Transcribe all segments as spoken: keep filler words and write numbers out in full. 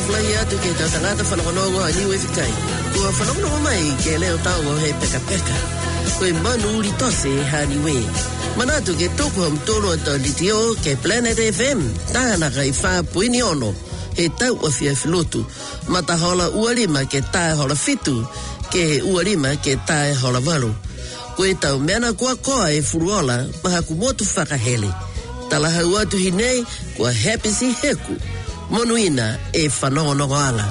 flai atu ke ta tangata whanongongo a niwe whikai. Kua whanongongo mai ke leo tau he peka peka. Koe manu uri tose ha niwe. Manatu ke toko am tono ata litio ke Planet F M. Tāna kai wha puini ono. He tau a fia filotu. Mata hola uarima ke tae hola fitu. Ke he uarima ke tae hola waru. Koe tau mena kua koa e furuola maha kumotu whakahele. Tala hau atu hinei kua happy si heku. Monuina e whanongonongoanga.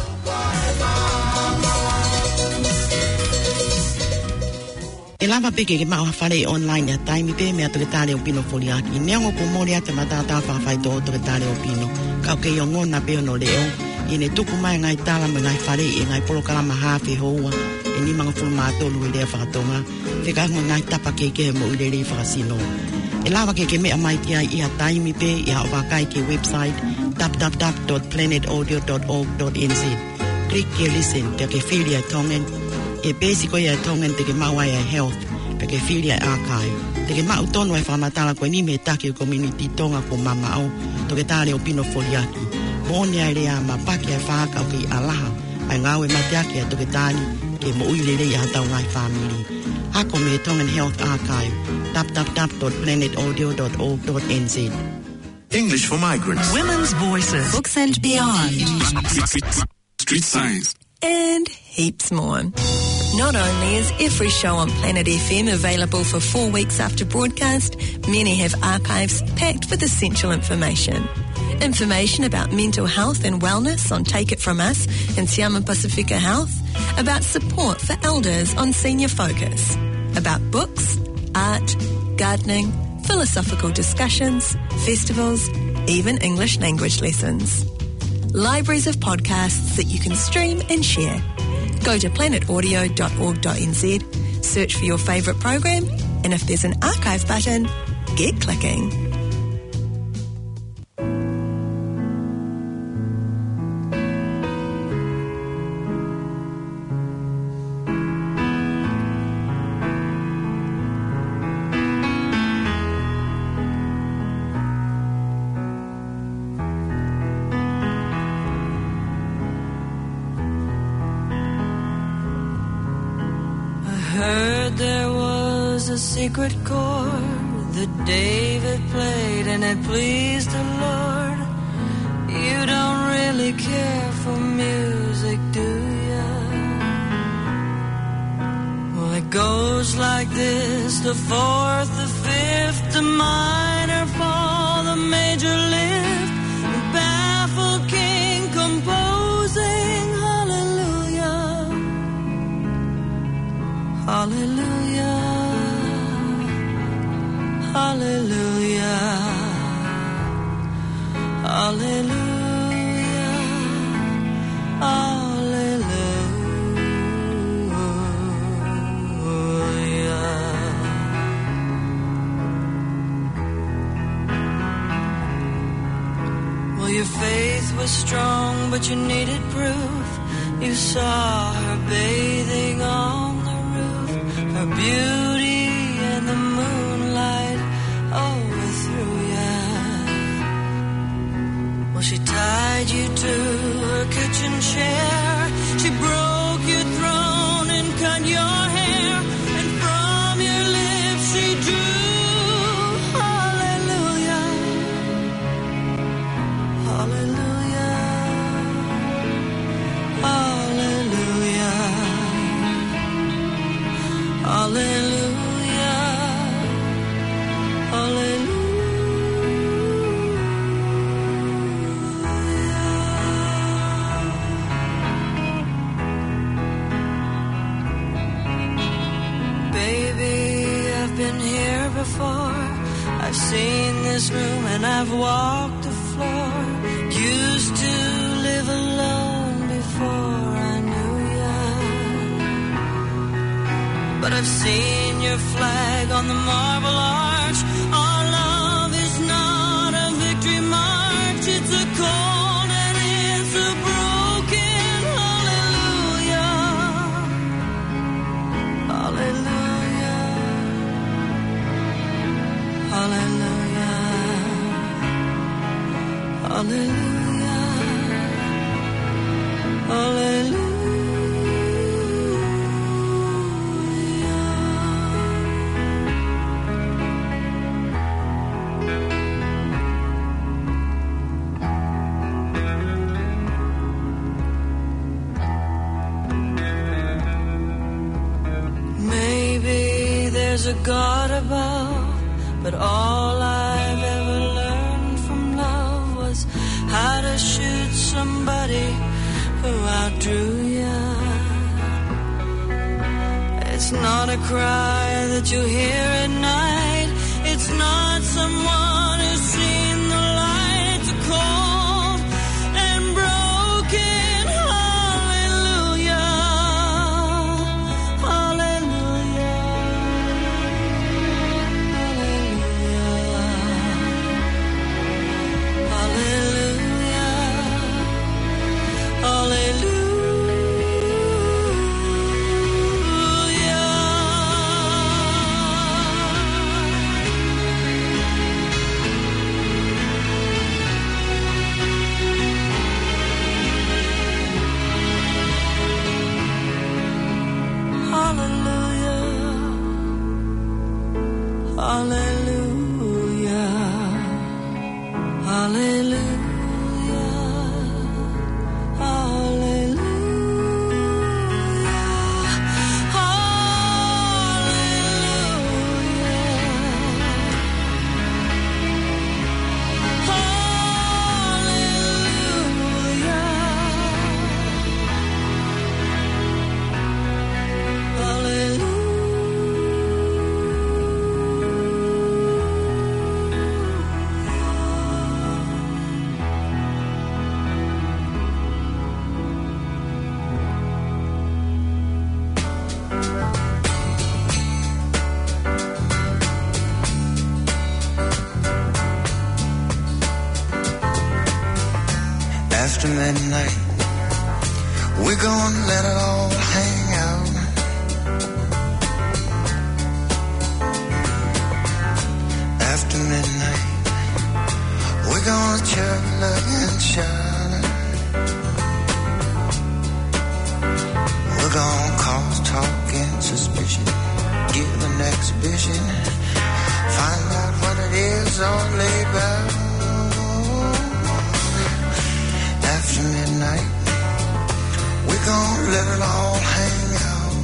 E lava peke ke mau hawhare online a taimi pe mea toke tare o pino foliaki. Neongo po mori ate matata whawhai tō toke tare o pino. Kau ke i o ngona pe ono leo. I ne tuku mai ngai tala me ngai whare e ngai polokalama hawhi hoa. E ni manga fulu mātolu e lea whakatonga. Whekahunga ngai tapa ke ke mo ure rei whakasino. E lava ke ke mea mai kia i a taimi pe i a wakai ke website w w w dot planet audio dot org dot n z. Click ke listen te ke whiria tongen. E basiko ia tongen te ke mawai a health pe ke whiria archive. Te ke mau tono e whamatala koe ni me take o community tonga ko mama au to ke tare o pino foliaki. Mōne ai rea ma pake ai whakau ki alaha ai ngāwe matiake a to ke tani ke mo uile rei a tau ngai family. Hako me tongen health archive w w w dot planet audio dot org dot n z. English for migrants. Women's voices. Books and beyond. Street science. And heaps more. Not only is every show on Planet F M available for four weeks after broadcast, many have archives packed with essential information. Information about mental health and wellness on Take It From Us and Siama Pacifica Health, about support for elders on Senior Focus, about books, art, gardening, philosophical discussions, festivals, even English language lessons. Libraries of podcasts that you can stream and share. Go to planet audio dot org dot n z, search for your favourite program, and if there's an archive button, get clicking. Secret chord that David played and it pleased the Lord. You don't really care for music, do ya? Well, it goes like this: the fourth, the fifth, the minor fall, the major lift, the baffled king composing hallelujah, hallelujah. Hallelujah, hallelujah, hallelujah. Well, your faith was strong, but you needed proof. You saw her bathing on the roof, her beauty and the moonlight overthrew ya. Well, she tied you to her kitchen chair. She broke your throne and cut your hair, and from your lips she drew hallelujah, hallelujah, hallelujah, hallelujah. Before I've seen this room and I've walked the floor. Used to live alone before I knew ya, but I've seen your flag on the marble arch. Our love is not a victory march, it's a cold and it's a broken hallelujah, hallelujah. Hallelujah, hallelujah, there's a God above, but all I've ever learned from love was how to shoot somebody who outdrew you. It's not a cry that you hear at night. It's not someone who's seen the light, a cold and broken hallelujah, hallelujah, hallelujah, hallelujah, hallelujah. Hallelujah, hallelujah, After midnight, we're gonna let it all hang out. After midnight, we're gonna chug, look, and shout. We're gonna cause talk and suspicion, give an exhibition, find out what it is all about. After midnight, we're gonna let it all hang out.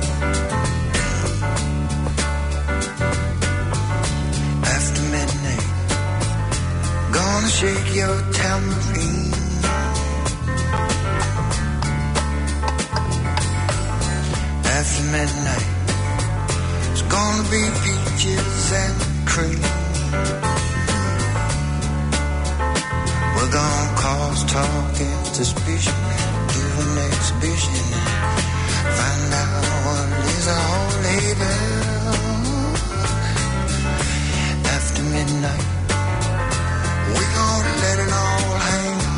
After midnight, gonna shake your tambourine. After midnight, it's gonna be peaches and cream. We're gonna cause talk and suspicion, give an exhibition, find out what it is all about. After midnight, we're gonna let it all hang out.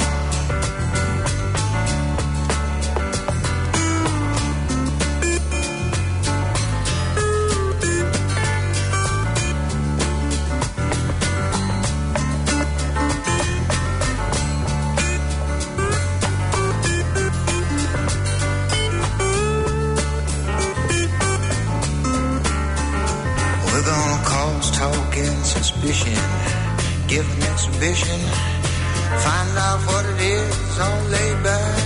Talk and suspicion, give an exhibition, find out what it is all laid back.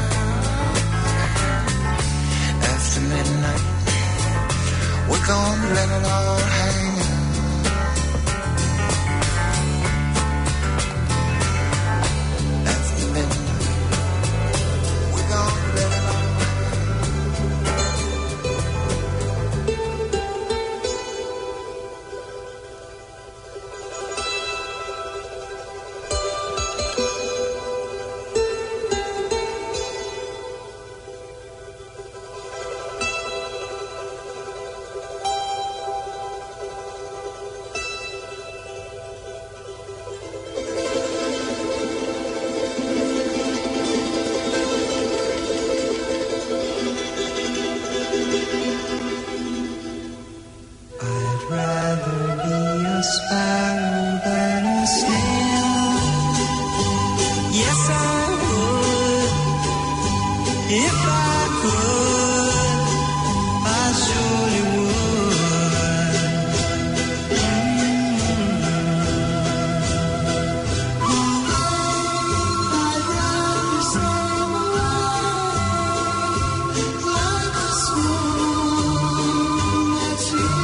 After midnight, we're gonna let it all hang out. After midnight, we're gonna let it all see.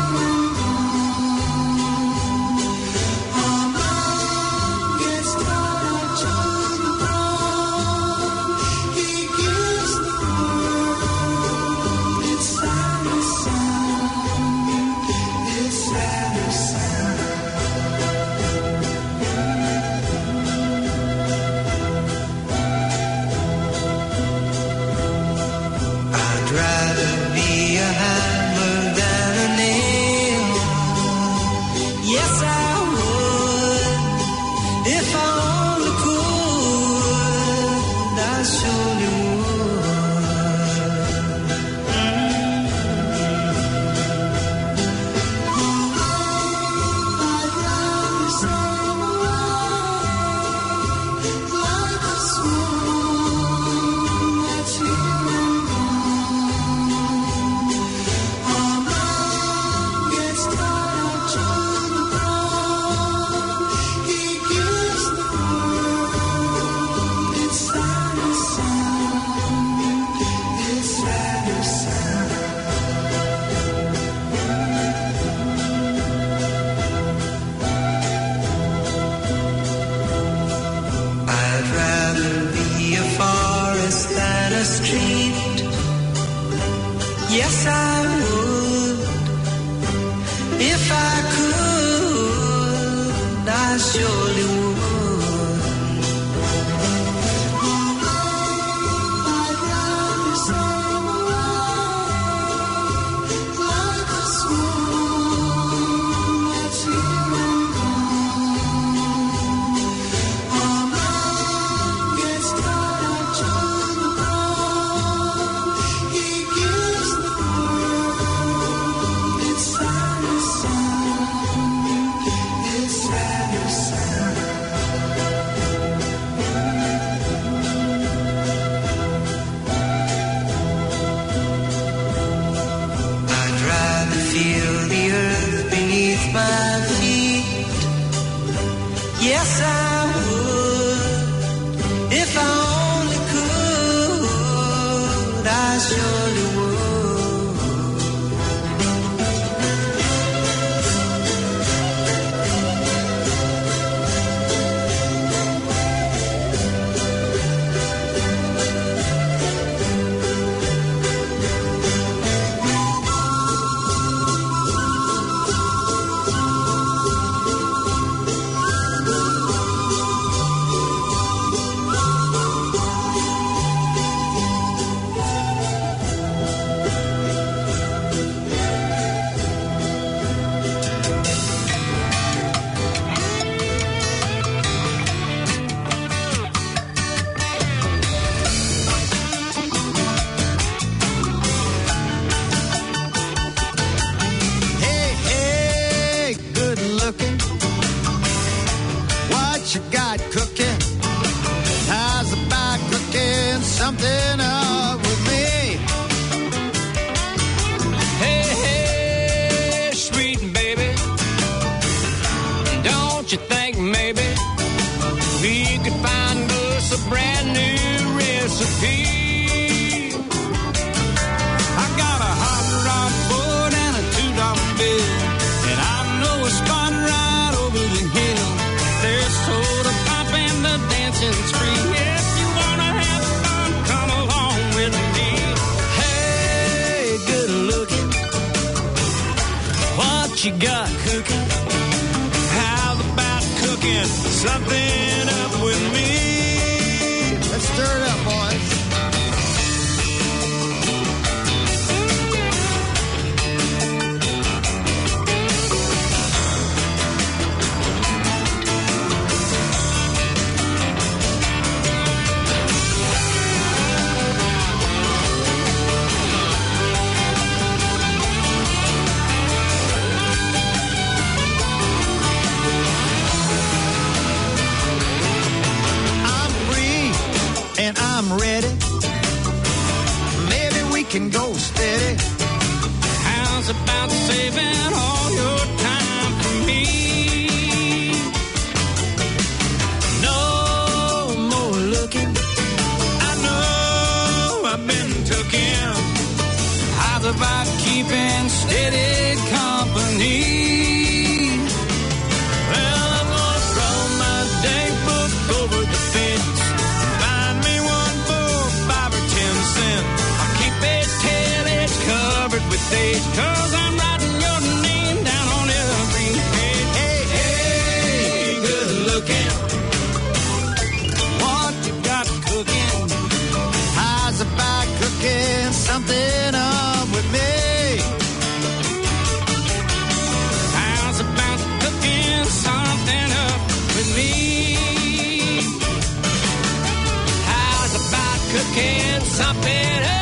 Yes, I would. If I only could, I surely would. Something up with me. Hey, hey, sweet baby, don't you think maybe we could find us a brand new recipe? I got a hot rod board and a two dollar bill, and I know a spot right over the hill. There's soda pop and the dancing spree. If you wanna have fun, come along with me. Hey, good looking, what you got cooking? How about cooking something up with me? Let's stir it up, boys. And I'm ready. Maybe we can go steady. How's about saving all your time for me? No more looking. I know I've been tooken. How's about keeping steady company? Well, I'm gonna throw my day book over the fence. Covered with dates, cause I'm writing your name down on every page. Hey, hey, good looking, what you got cooking? How's about cooking something up with me? How's about cooking something up with me? How's about cooking something up?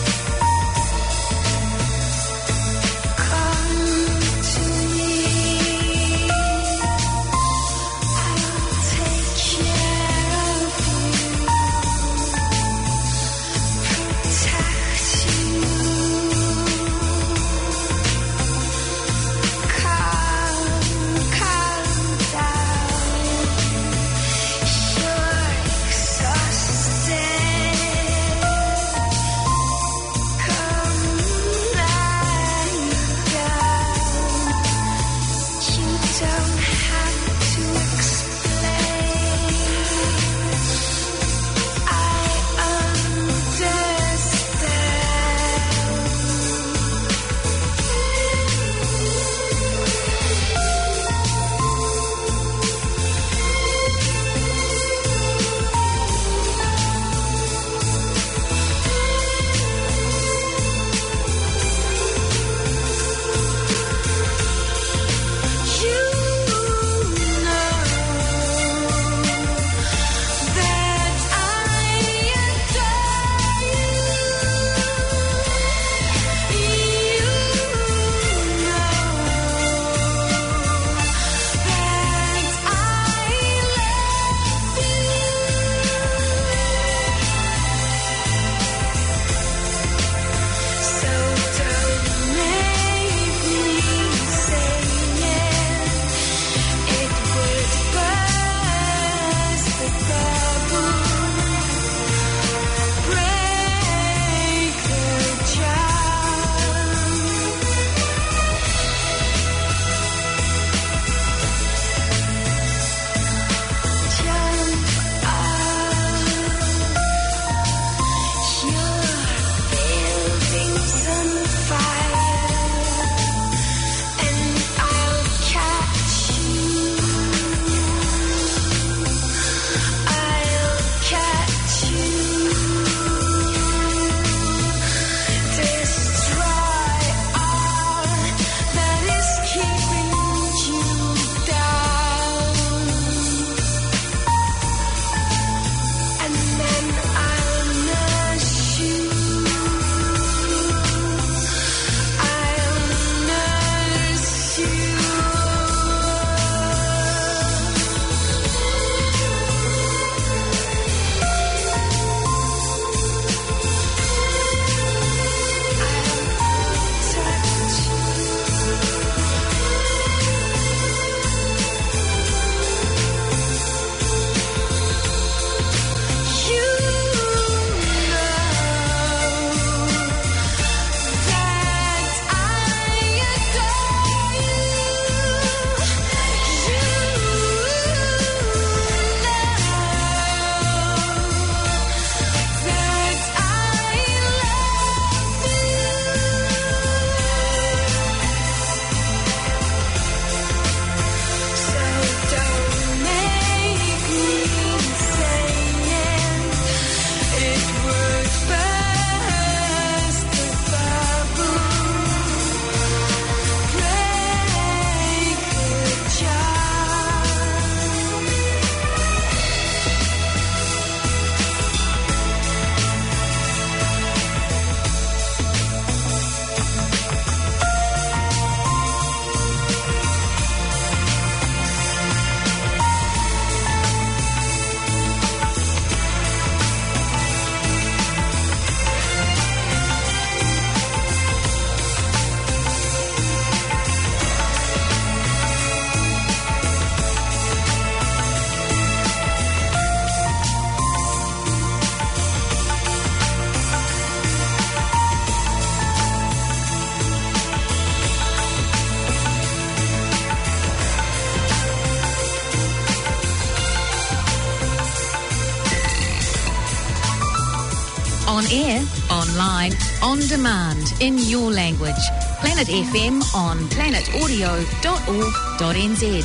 Come to me. On air, online, on demand, in your language. Planet F M on planet audio dot org dot n z.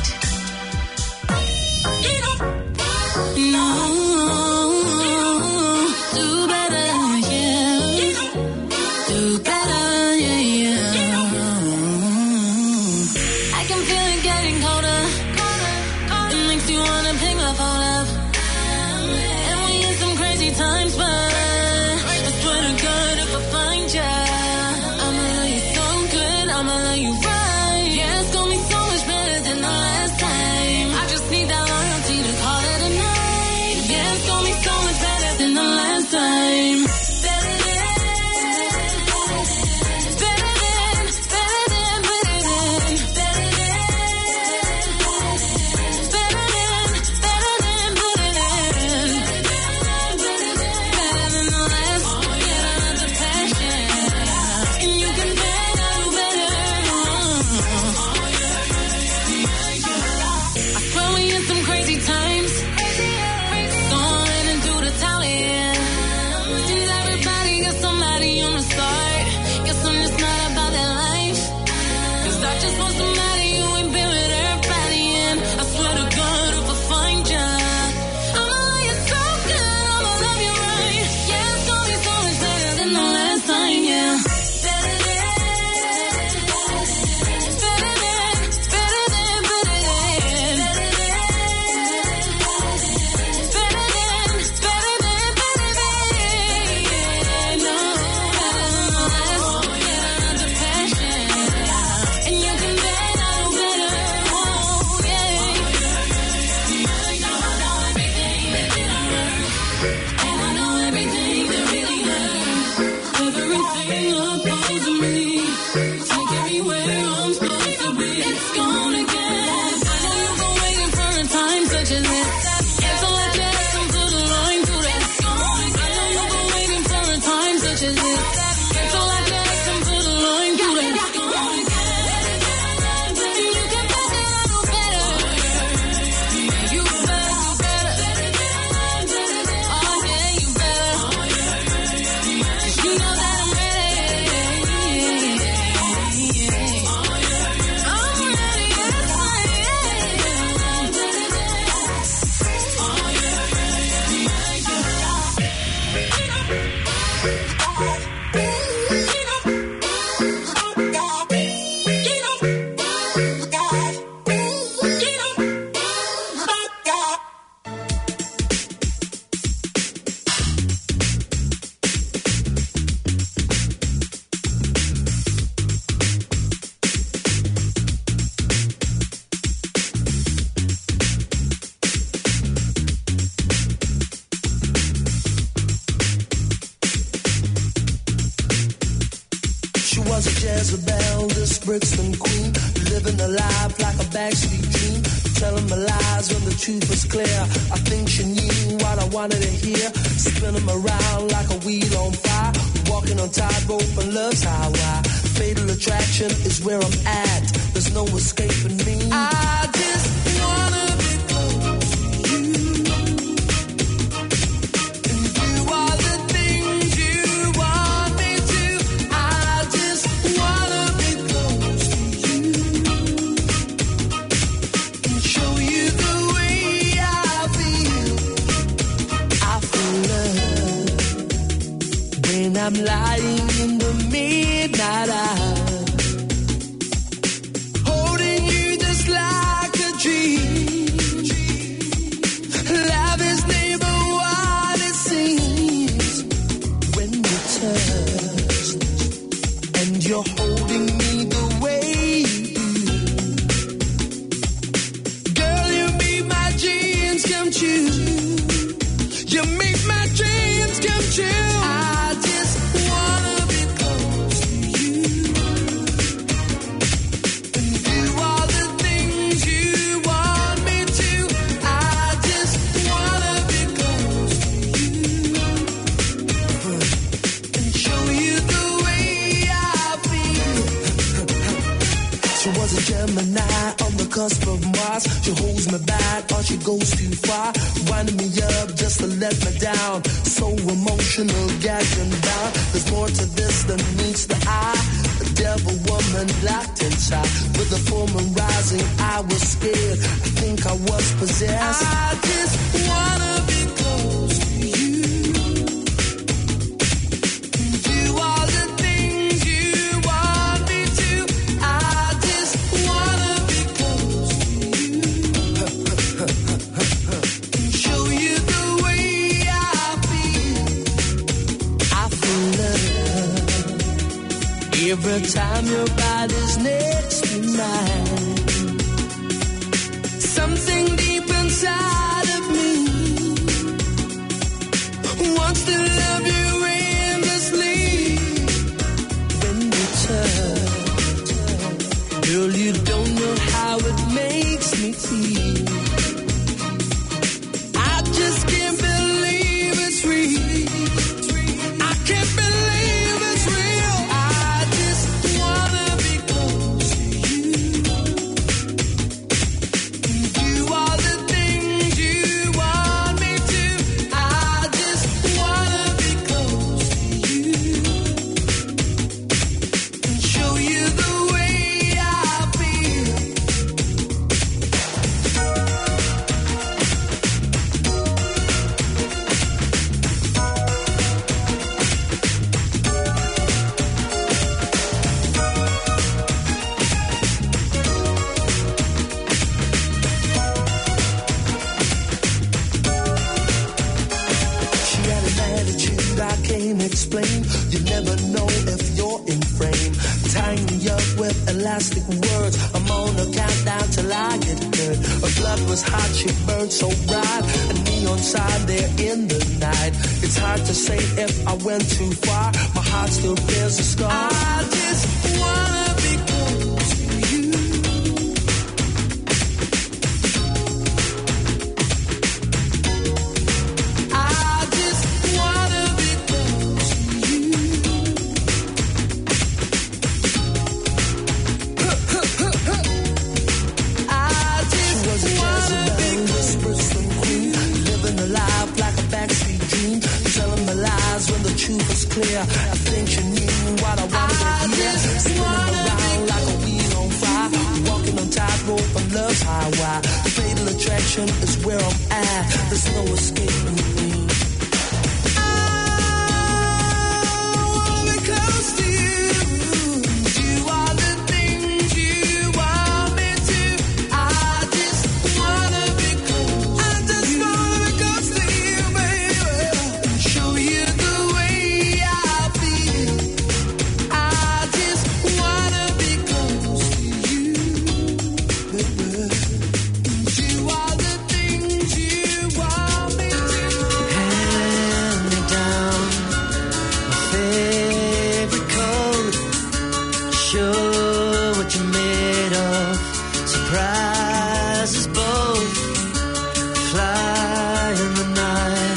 Jezebel, this Brixton queen, living a life like a backstreet dream, telling my lies when the truth was clear. I think she knew what I wanted to hear, spinning around like a wheel on fire, walking on tightrope and love's highway. Fatal attraction is where I'm at, there's no escaping me. I just wanna be close to you. I'm lying in the midnight hour, holding you just like a dream. Love is never what it seems when you touch, and you're holding me the way you do. Girl, you make my dreams come true. You make my dreams come true. Gemini on the cusp of Mars. She holds me back or she goes too far, winding me up just to let me down. So emotional, gagged and bound. There's more to this than meets the eye. A devil woman locked inside. With the full moon rising, I was scared. I think I was possessed. I just wanna be close to you. Do all the things you want me to. I just wanna be close to you. Show you the way I feel. I feel love every time your body's next to mine. Something deep inside of me wants to love you endlessly. When you touch, girl, you don't know how it makes me feel. I just can't believe it's real. I can't believe it's real. I just wanna be close to you. Do all the things you want me to. I just wanna be close to you and show you the way I feel. She had an attitude I can't explain. You never know if you're in frame. Tying me up with elastic words. I'm on a countdown till I get hurt. Her blood was hot, she burned so bright. A neon sign there in the night. It's hard to say if I went too far. My heart still bears a scar. I just wanna be close to you. I just wanna be close to you. I just wanna be close to you. Living a life like a backstreet dream. Telling my lies when the truth was clear. I think you knew what I wanted to hear. Spinning around like a wheel on fire. Walking on tightrope on love's highway. Fatal attraction is where I'm at. There's no escaping me. I wanna be close to you. Do all the things you want me to. I just wanna be close. I just wanna be close to you, baby. Show you the way I feel. I just wanna be close to you, baby. Do all the things you want me to. Hand me down my favorite coat. Show what you're made of. Surprises both. Fly in the night.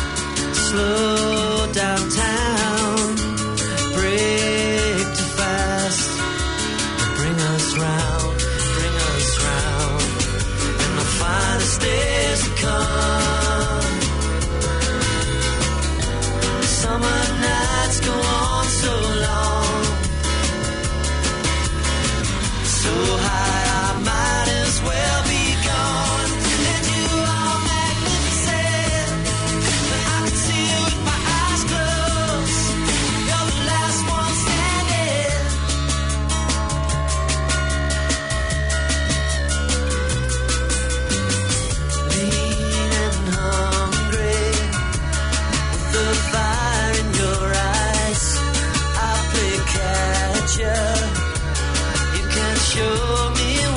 Slow downtown. Break too fast. Bring us round. Bring us round. And the finest days to come. Summer nights go on so long. So high I might as well be gone. And you are magnificent. I can see you with my eyes closed. You're the last one standing. Lean and hungry, with the fire in your eyes. I play catch up. You can show me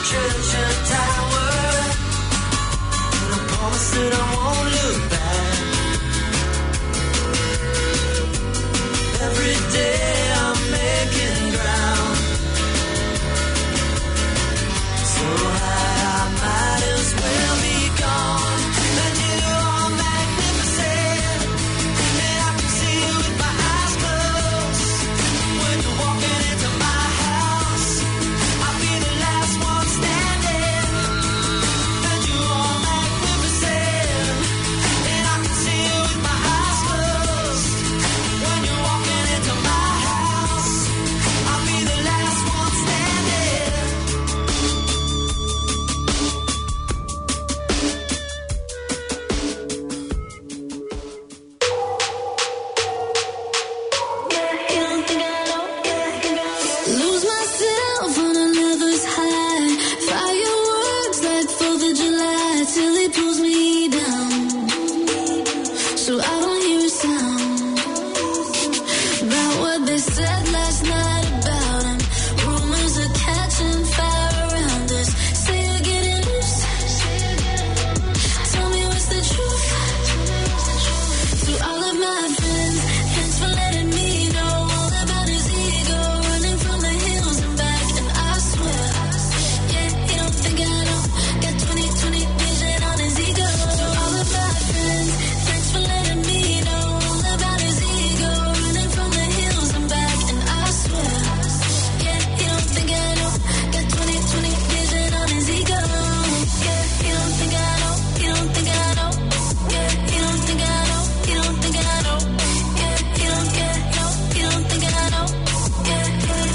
treasure tower, and I promise that I won't look back. Every day I'm making ground, so high I might as well be gone. And you are magnificent, and I can see you with my eyes closed. When you're walking into my house, I'll be the last one standing. And you are magnificent, and I can see you with my eyes closed. When you're walking into my house, I'll be the last one standing. Lose myself on a lover's high. Fireworks like fourth of July till it pulls me down, so I don't hear a sound about what they said last night about him. Rumors are catching fire around us. Say you're getting loose. Tell me what's the truth. To all of my friends, thanks for letting me know all about his ego, running from the hills and back. And I swear, yeah, he don't think I don't got twenty twenty vision on his ego. To all of my friends, thanks for letting me know all about his ego, running from the hills and back. And I swear, yeah, he don't think I don't got twenty twenty vision on his ego. Yeah, he don't think I don't, he don't think I don't. Yeah, he don't think I don't, he don't think I don't. Yeah, he don't, yeah, no, he don't think I don't. Yeah,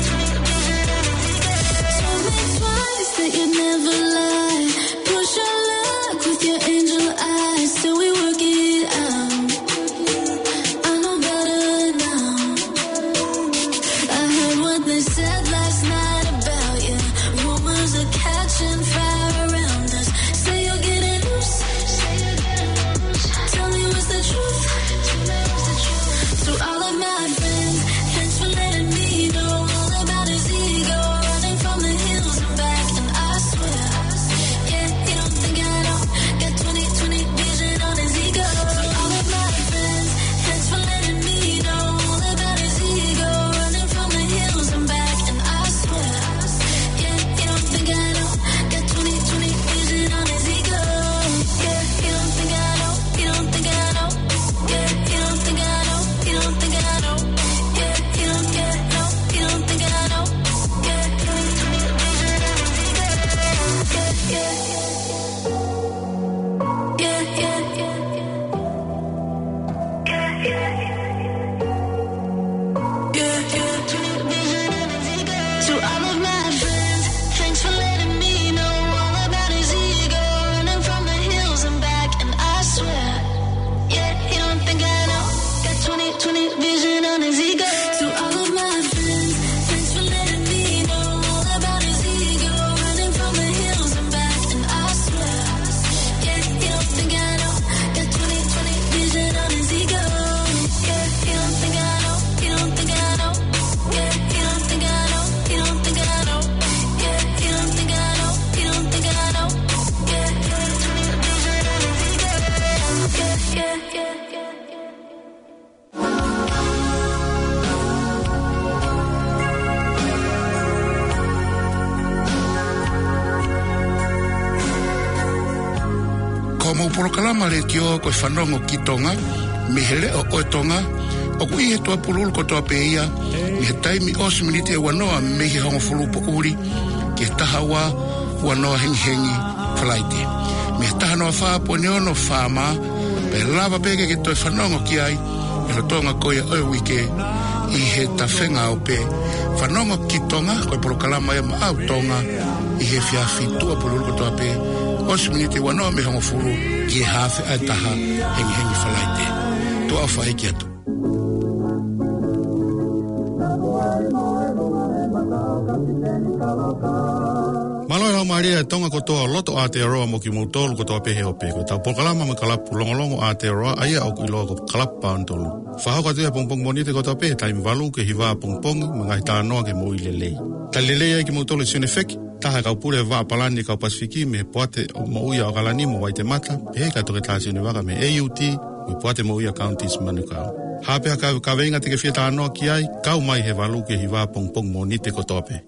told me twice that you'd never lie. Push your luck with your angel eyes till we work it out. I know better now. I heard what they said last night about you. Rumors are catching fire around us. Say you're getting loose. Tell me what's the truth. To all of my friends, thanks for letting me know all about his ego, running from the hills and back. And I swear, yeah, he don't think I don't got twenty twenty vision on his ego. To all of my friends, thanks for letting me know all about his ego, running from the hills and back. And I swear, yeah, he don't think I don't got twenty twenty vision on his ego. Yeah, he don't think I don't, he don't think I don't. Yeah, he don't think I don't, he don't think I don't. Yeah, he don't, yeah, no, he don't think I don't. Yeah, yeah, yeah, yeah, yeah, yeah. To all of my friends, thanks for letting me know all about his ego, running from the hills and back. And I swear, yeah, he don't think I know got twenty twenty vision on his ego. To all of my friends, thanks for letting me know all about his ego, running from the hills and back. And I swear, yeah, he don't think I know got twenty twenty vision on his ego. Yeah, he don't think I know, he don't think I know. Yeah, he don't think I know, he don't think I know. Yeah, he don't think I know, he don't think I know. Yeah, twenty twenty vision on his ego. Yeah, yeah, yeah, yeah. Ko mo porokalama le tio ko whanongo ki tonga, me hele o oe tonga, o ku ihe toa pululu ko toa peia, me he taimi osi minite e wanoa me he hongo fulupo uri, ki he taha wa wanoa hengi hengi whalaite. Me he taha noa wha po neono whama, pe lava peke ke toi whanongo ki ai, e lo tonga koia oe wike, i he tawhenga o pe. Whanongo ki tonga, ko porokalama e ma au tonga, i he whiawhi tua pululu ko toa pe, osi minite wanoa me hongo fulu, ki he hawhi ai taha hengi hengi whalaite. Tua au whae ki atu. Maloe Maria tonga kotoa loto Aotearoa mo ki mutolu kotoa pehe o peko. Tau pokalama me kalapu longolongo Aotearoa aia au kuiloa ko kalapa antolu. Whahauka tia pongpong monite kotoa pehe taimi walu ke hiwa pongpong mga hita anoa ke mo ilelei. Talelei ai ki mutolu sione feki. Taha kau pule wa palani kau Pasifiki me poate mo uia o kalani mo Waitemata, pe ka toke tasi ne waka me A U T, me poate mo uia counties manukau. Hapea ka ka venga te ke fieta ano ki ai, kau mai he walu ke hiwa pong pong mo nite ko tope.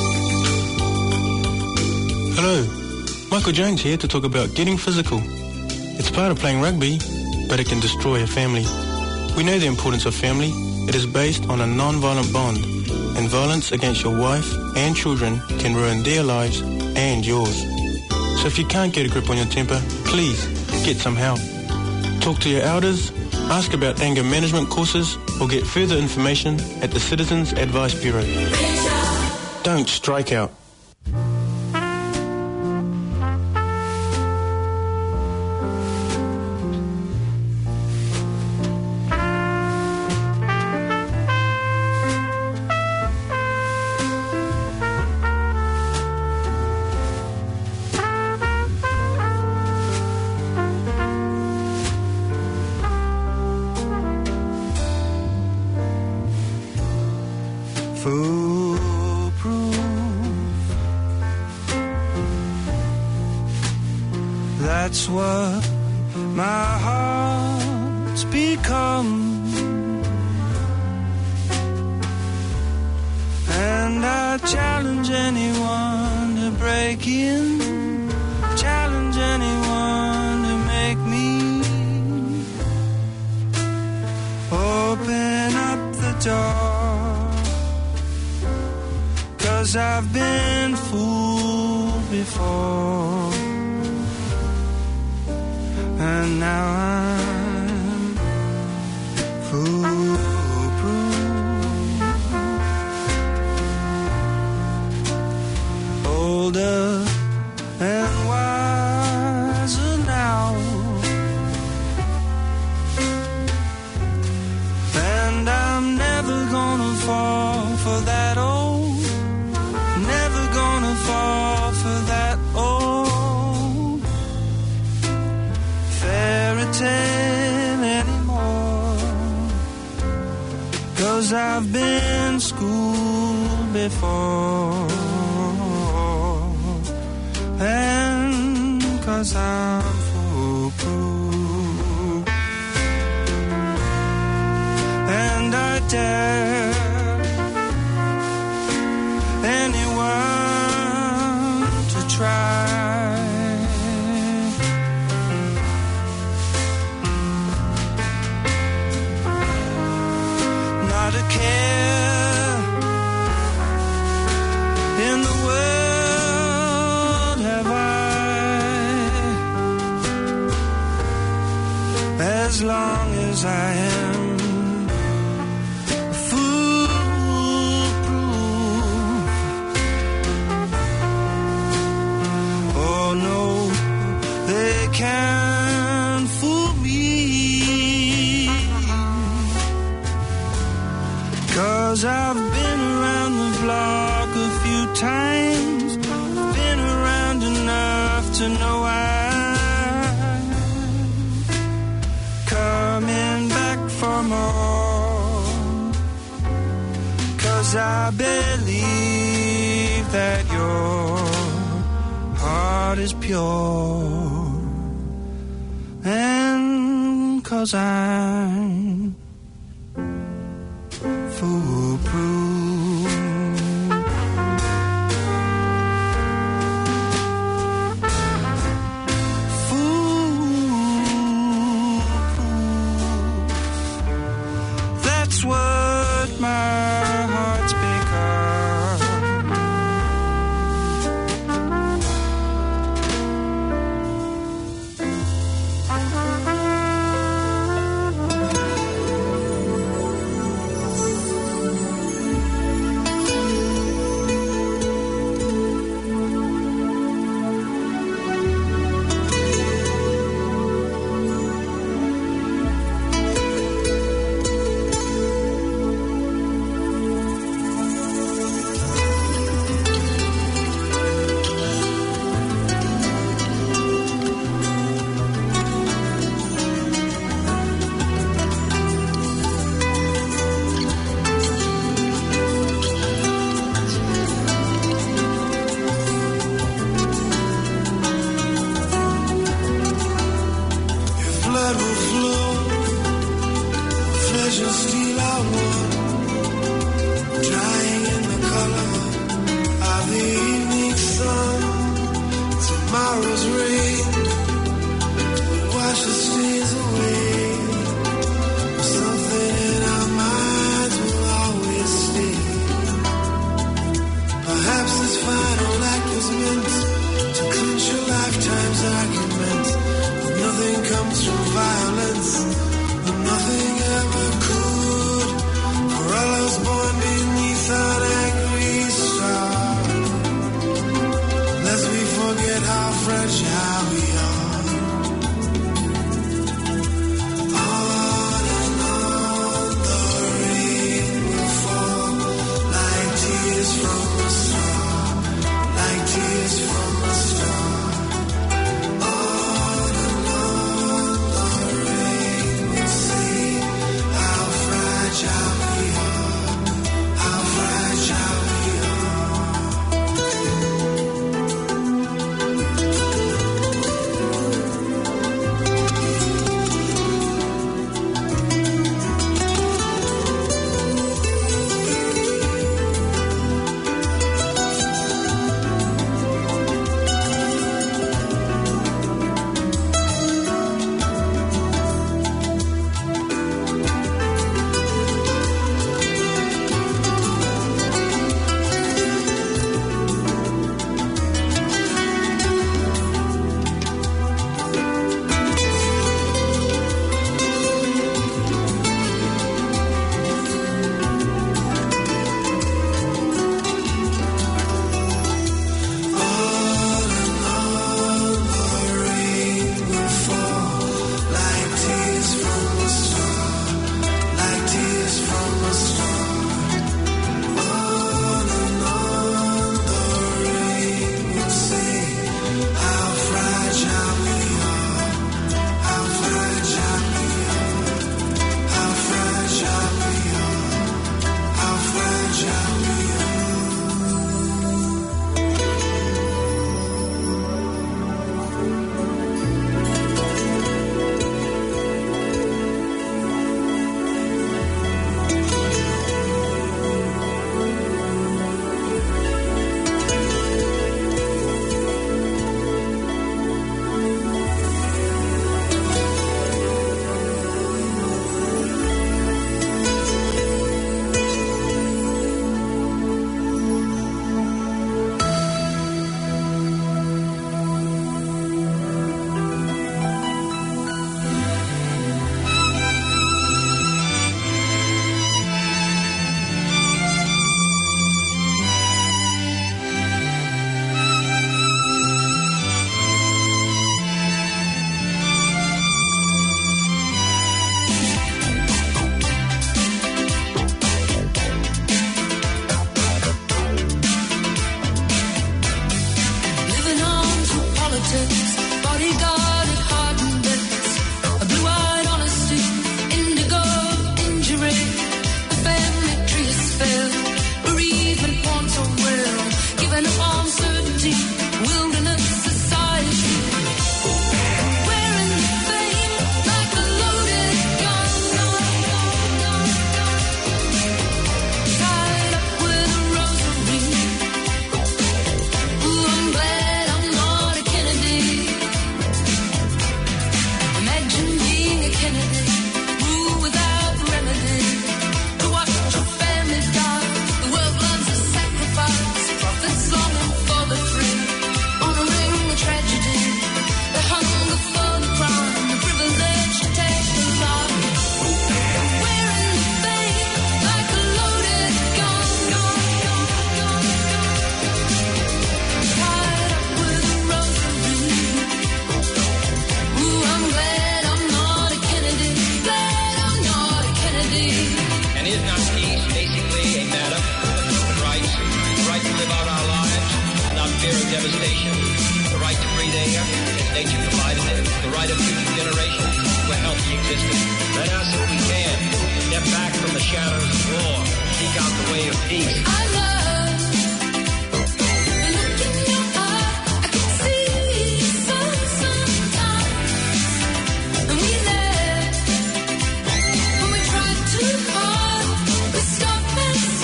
Hello, Michael Jones here to talk about getting physical. It's part of playing rugby, but it can destroy a family. We know the importance of family. It is based on a non-violent bond, and violence against your wife and children can ruin their lives and yours. So if you can't get a grip on your temper, please get some help. Talk to your elders, ask about anger management courses, or get further information at the Citizens Advice Bureau. Don't strike out. That's what my heart's become, and I challenge anyone to break in, challenge anyone to make me open up the door, 'cause I've been fooled before. And now I'm foolproof, older and wiser now, and I'm never gonna fall for that old, never gonna fall for that old fairy tale anymore, 'cause I've been schooled before, and 'cause I'm foolproof, and I dare anyone to try. Not a care in the world have I, as long as I am foolproof. Oh no, they can't fool me, 'cause I've been around the block a few times, been around enough to know I'm coming back for more, 'cause I believe that your heart is pure, and 'cause I'm foolproof. Foolproof. That's what my heart's become. tomorrow's rain washes tears away. Something in our minds will always stay. Perhaps this final act was meant to clinch a lifetime's argument. But nothing comes from violence, and nothing ever could. For all I was born beneath an angry star. Lest we forget how fragile we are. On and on the rain will fall like tears from a star, like tears from a star. On and on the rain will say how fragile we are, how fragile we are.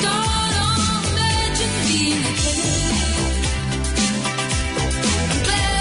I'm glad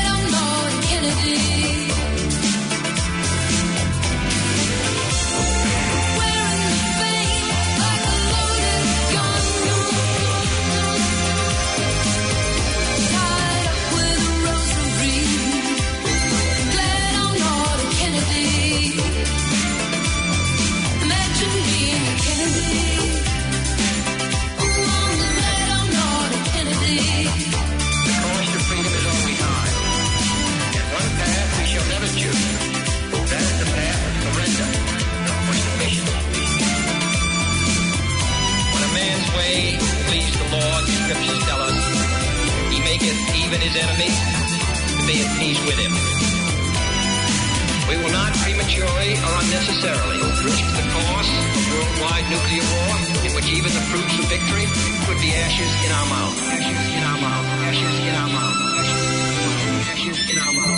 even his enemy, to be at peace with him. We will not prematurely or unnecessarily risk the course of worldwide nuclear war, in which even the fruits of victory could be ashes in our mouth. Ashes in our mouth. Ashes in our mouth. Ashes in our mouth.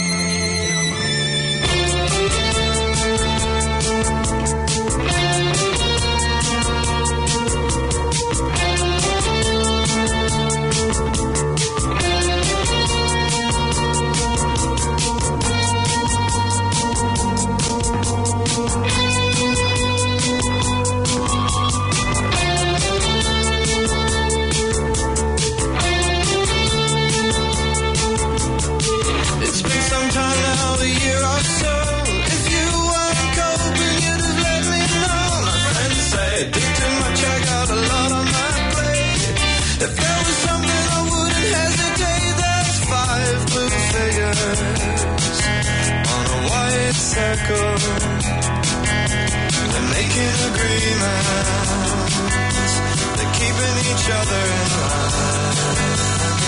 Circle. They're making agreements. They're keeping each other in line.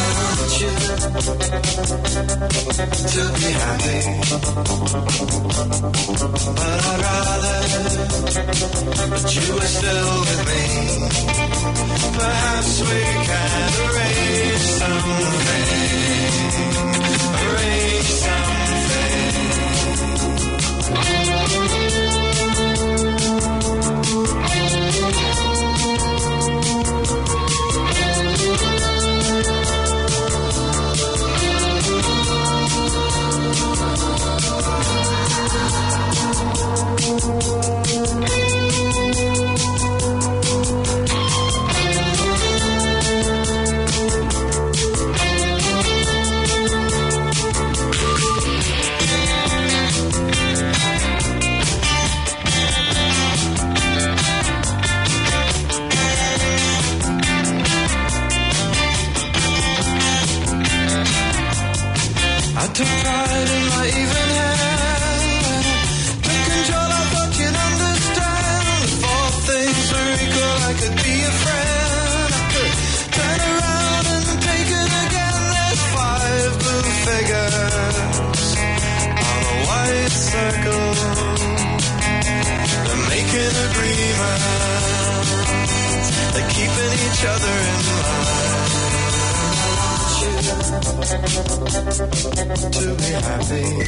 To be happy, but I'd rather that you were still with me. Perhaps we can arrange something. Arrange something. Took pride in my even hand. Took control, I thought you'd understand. If all things were equal, I could be a friend. I could turn around and take it again. There's five blue figures on a white circle. They're making agreements. They're keeping each other in mind. To be happy.